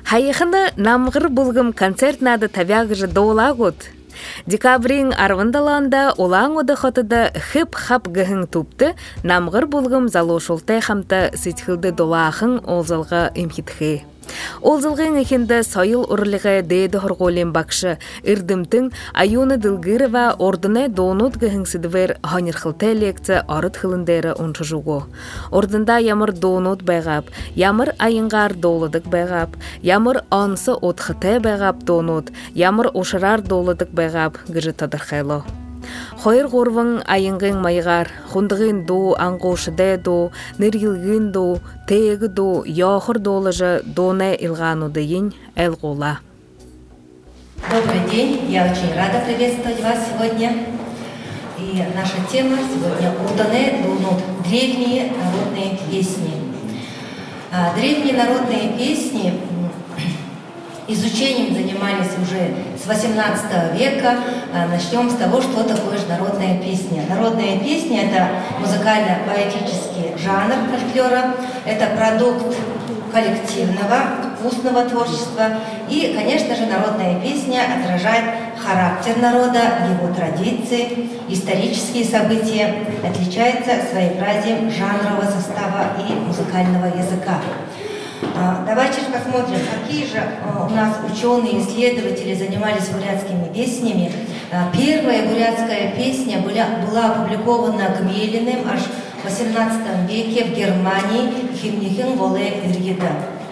Хайыхыны намғыр бұлғым концерт нады табягыжы доулагуд. Декабрин арвандаланда олаң оды хотыда хып-хап гыхын тупты, намғыр бұлғым залошултай хамта сетхылды долағын олзылға имхитхи. Олзылғын ехенді сайыл ұрлығы дейді хорголен бақшы, үрдімтің Айоны Дылгырова ордыны донут гыхынсыдывер ханерхылтай лекция арыт хылындары оншыжуғу. Ордында ямыр донут байғап, ямыр айынғар доладық байғап, ямыр ансы отхытай байғап донут, ямыр ошырар доладық байғап гыжы тадырхайлы. Хойыр ғорвың айыңғын майғар, хундығын до, аңғошыдай до, ныргілгін до, тегі до, яхыр долыжы доны илғану дейін әлғола. Добрый день, я очень рада приветствовать вас сегодня. И наша тема сегодня «Урдане дунут» – древние народные песни. Древние народные песни изучением занимались уже с 18 века. Начнем с того, что такое же народная песня. Народная песня – это музыкально-поэтический жанр фольклора, это продукт коллективного, устного творчества. И, конечно же, народная песня отражает характер народа, его традиции, исторические события, отличается своеобразием жанрового состава и музыкального языка. Давайте посмотрим, какие же у нас ученые, исследователи занимались бурятскими песнями. Первая бурятская песня была опубликована Гмелиным аж в 18 веке в Германии «Химнихин воле Иргида».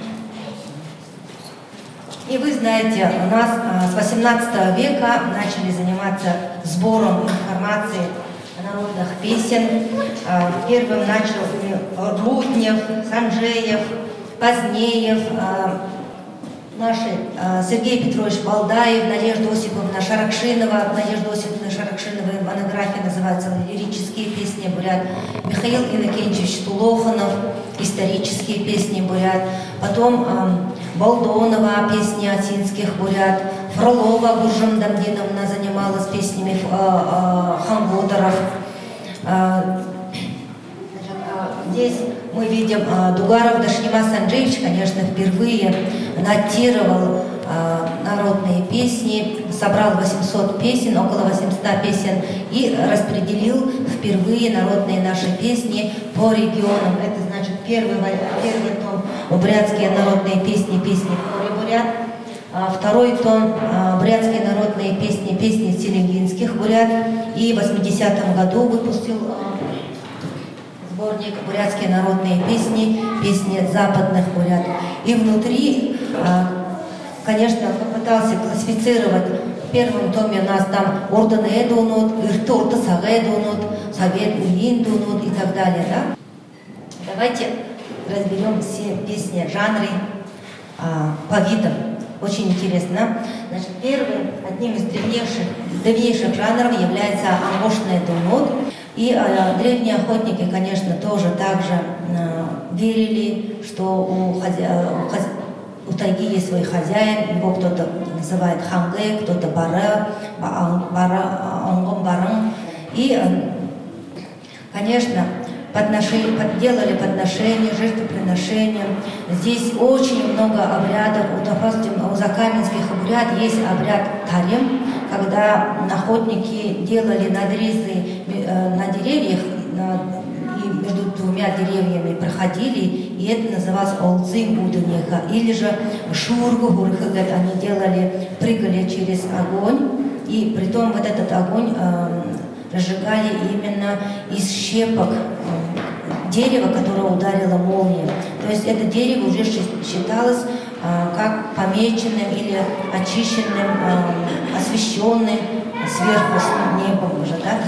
И вы знаете, у нас с 18 века начали заниматься сбором информации народных песен. Первым начал Руднев, Санжеев, Позднеев, наши Сергей Петрович Балдаев, Надежда Осиповна Шаракшинова. Надежда Осиповна Шаракшинова, монография называется «Лирические песни бурят». Михаил Иннокентьевич Тулоханов, исторические песни бурят. Потом Балдонова, песни осинских бурят. Фролова Гуржам Дамдиновна занималась песнями ханводаров. Здесь мы видим Дугаров Дашнима Санджеевич, конечно, впервые нотировал народные песни, собрал 800 песен, около 800 песен и распределил впервые народные наши песни по регионам. Это значит первый том бурятские народные песни, песни бурят. Второй том бурятские народные песни, песни селенгинских бурят. И в 80-м году выпустил сборник «Бурятские народные песни», песни западных бурят. И внутри, конечно, попытался классифицировать. В первом томе у нас там «Ордане дунут», «Иртурта сагэ дунут», «Сагет уин дунут» и так далее. Да? Давайте разберем все песни, жанры по видам. Очень интересно. Значит, одним из древнейших жанров является ангошная дунут. И древние охотники, конечно, тоже также верили, что у тайги есть свой хозяин, его кто-то называет хангэ, кто-то бара, ангом баран. И, конечно, делали подношения, жертвоприношения. Здесь очень много обрядов. Допустим, у закаменских бурят есть обряд тарем, когда охотники делали надрезы на деревьях, и между двумя деревьями проходили, и это называлось олцин будунеха, или же шургу гурхагат, они прыгали через огонь, и притом вот этот огонь разжигали именно из щепок дерева, которое ударила молния. То есть это дерево уже считалось как помеченным или очищенным, освещенным сверху с небом уже. Да?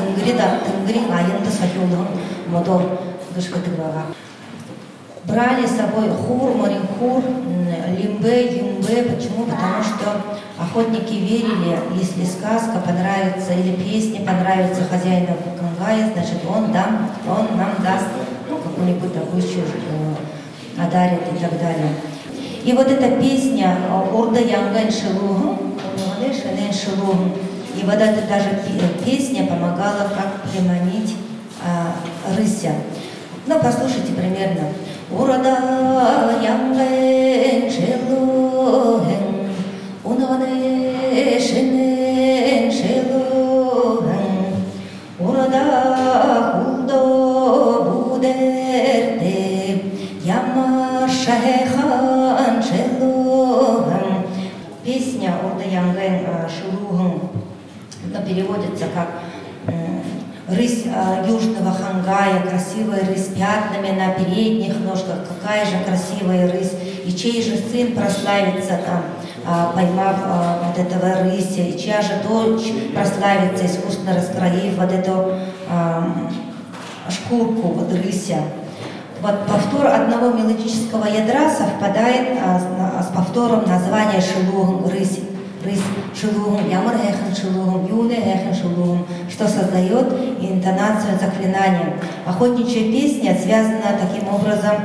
Брали с собой хур, маринхур, лимбе, юмбе. Почему? Потому что охотники верили, если сказка понравится или песня понравится хозяину Кангая, значит он нам даст какую-нибудь такую одарит и так далее. И вот эта песня «Урда янган шелугу», и вот эта даже песня помогала как приманить рыся. Ну, послушайте примерно. «Урда янган шелугу, шелоген, унаване шенен шелоген, урада худо будерте, ямар шахехан шелоген. Песня Урда Янген Шелуган переводится как рысь южного Хангая, красивая рысь с пятнами на передних ножках, какая же красивая рысь, и чей же сын прославится там, поймав вот этого рыся, и чья же дочь прославится, искусно раскроив вот эту шкурку вот рыся. Вот повтор одного мелодического ядра совпадает с повтором названия Шелуган, рысь. Рысь шелугум, ямар эхен шелугум, юне эхен шелугум, что создает интонацию заклинания. Охотничья песня связана таким образом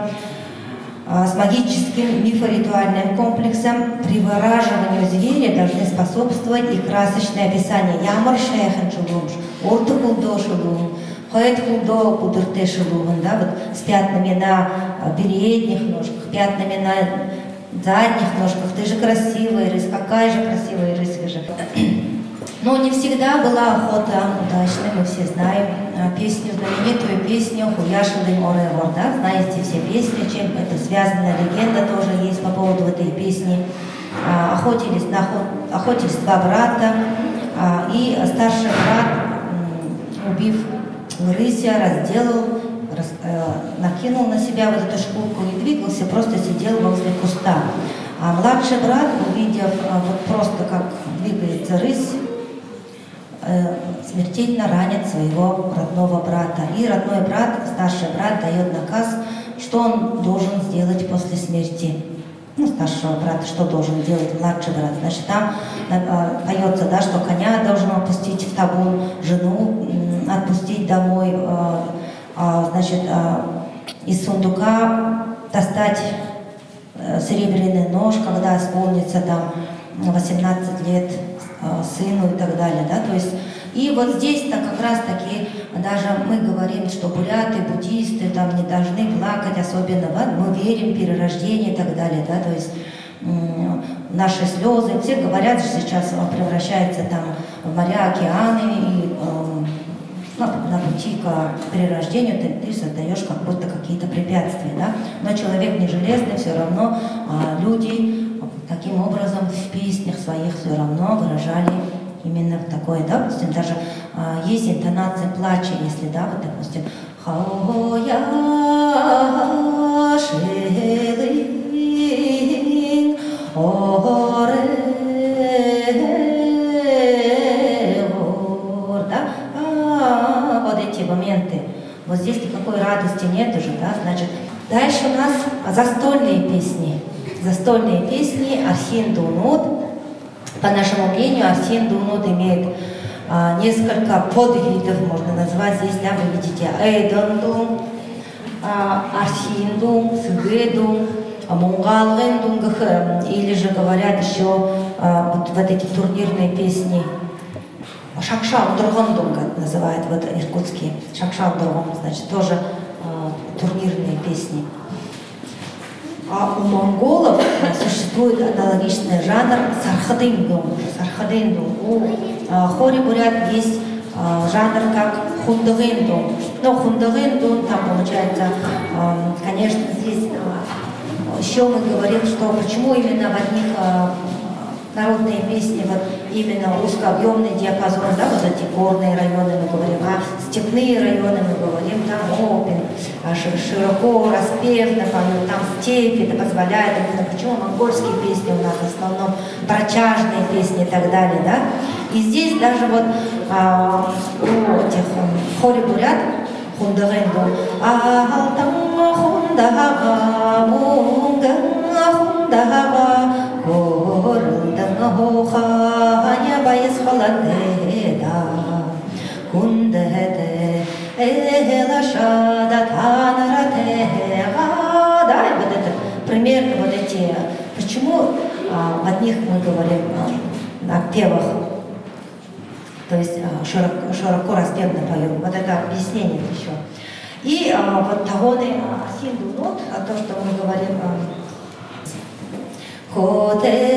с магическим мифоритуальным комплексом. Привораживанию зверя должны способствовать и красочное описание. Ямар шехен шелугум, орты хулдо шелугум, хоэт хулдо пудырте шелугум, да, вот с пятнами на передних ножках, пятнами на задних ножках. Ты же красивая рысь, какая же красивая рысь вы же. Но не всегда была охота удачной, мы все знаем песню, знаменитую песню «Хуяшилым оревор», да? Знаете все песни, чем это связана, легенда тоже есть по поводу этой песни. Охотились два брата, и старший брат, убив рыся, разделал, накинул на себя вот эту шкурку и двигался, просто сидел возле куста. А младший брат, увидев вот просто как двигается рысь, смертельно ранит своего родного брата. И родной брат, старший брат, дает наказ, что он должен сделать после смерти. Ну, старшего брата, что должен делать младший брат. Значит, там поется, да, что коня должен опустить в табун, жену отпустить домой, значит, из сундука достать серебряный нож, когда исполнится там 18 лет сыну и так далее, да, то есть, и вот здесь-то как раз-таки даже мы говорим, что буляты, буддисты там не должны плакать особенно, да? Мы верим в перерождение и так далее, да, то есть наши слезы, все говорят, что сейчас превращается там в моря, океаны, и на пути к перерождению ты создаешь как будто какие-то препятствия, да? Но человек не железный, все равно люди таким образом в песнях своих все равно выражали именно такое, да, допустим, даже есть интонация плача, если, да, вот, допустим, «Хаоя шелин оревор», да, вот эти моменты. Вот здесь никакой радости нет уже, да, значит. Дальше у нас застольные песни. Застольные песни Архин Дунут. По нашему мнению, Архин Дунут имеет несколько подвидов, можно назвать здесь, да, вы видите, Эйдондун, Архиндун, Сгедун, Мунгалгендун, или же говорят еще вот эти турнирные песни. Шакшал Дрогондун называют вот иркутские. Шакшал Дрогон, значит, тоже турнирные песни. А у монголов существует аналогичный жанр сархадындун. У хори-бурят есть жанр как хундагындун. Но хундагындун, там получается, конечно, здесь еще мы говорим, что почему именно в одних народные песни, вот именно узкообъемный диапазон, да, вот эти горные районы мы говорим, а степные районы мы говорим, там опен, широко, распевно, там степи, это позволяет, почему монгольские песни у нас в основном протяжные песни и так далее, да, и здесь даже вот у этих хори-бурят, хундагэнду, ахалтам хундага, мунга хундага, горылдың хоқаня байыз қаландеда, күндәді элашада танаратега. Да, и вот это примерно вот эти, почему в одних мы говорим на певах, то есть широко распевно поем, вот это объяснение еще. И вот Тагоны Архин Дунут, то, что мы говорим, Хоте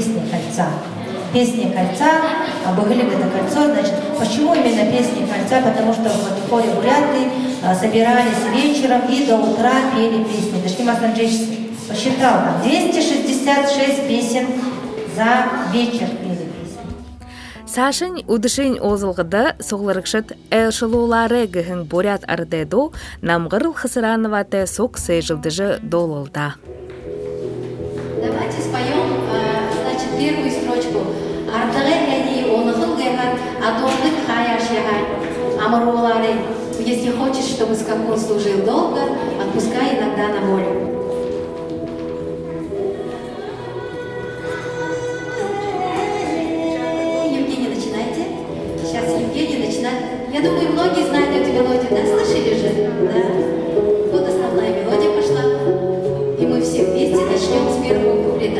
песня кольца. Песня кольца, Абыгылик это кольцо, значит, почему именно песня кольца? Потому что в хоре буряты собирались вечером и до утра пели песни. Дашким Асанджевич посчитал, там 266 песен за вечер пели песни. Сашын удышын озылғыда соғларықшыт әлшылулары гіхін бурят ардеду намғырыл хысыранываты сок сейжилдыжы долылда. Давайте споем, значит, первую строчку. Артығы әне онығыл гәйгат, атондық хаяш ягай, амырулары. Если хочешь, чтобы скакун служил долго, отпускай иногда на волю. Евгений, начинайте. Сейчас Евгений начинает. Я думаю, многие знают эту мелодию, да? Слышали же? Да. Вот основная мелодия пошла. И мы все вместе начнем с первого куплета.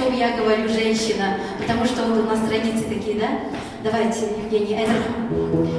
Давайте, Евгений, это